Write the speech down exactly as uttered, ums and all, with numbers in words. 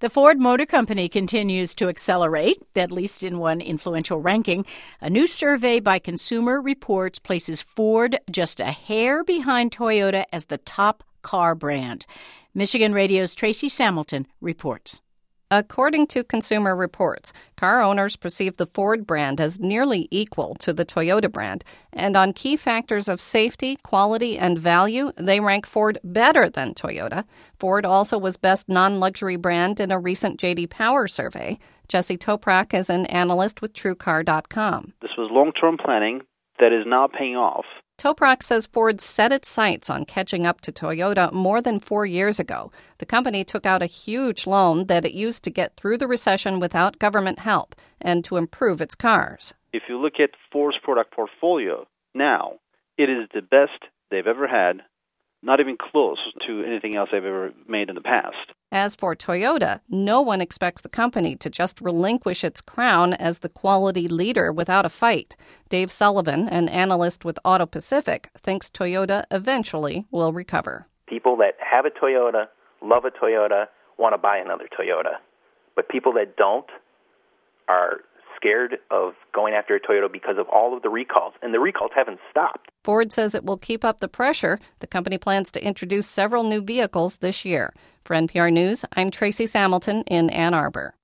The Ford Motor Company continues to accelerate, at least in one influential ranking. A new survey by Consumer Reports places Ford just a hair behind Toyota as the top car brand. Michigan Radio's Tracy Samilton reports. According to Consumer Reports, car owners perceive the Ford brand as nearly equal to the Toyota brand, and on key factors of safety, quality, and value, they rank Ford better than Toyota. Ford also was best non-luxury brand in a recent J D Power survey. Jesse Toprak is an analyst with True Car dot com. This was long-term planning that is now paying off. Toprak says Ford set its sights on catching up to Toyota more than four years ago. The company took out a huge loan that it used to get through the recession without government help and to improve its cars. If you look at Ford's product portfolio now, it is the best they've ever had, not even close to anything else they've ever made in the past. As for Toyota, no one expects the company to just relinquish its crown as the quality leader without a fight. Dave Sullivan, an analyst with Auto Pacific, thinks Toyota eventually will recover. People that have a Toyota, love a Toyota, want to buy another Toyota. But people that don't are scared of going after a Toyota because of all of the recalls, and the recalls haven't stopped. Ford says it will keep up the pressure. The company plans to introduce several new vehicles this year. For N P R News, I'm Tracy Samilton in Ann Arbor.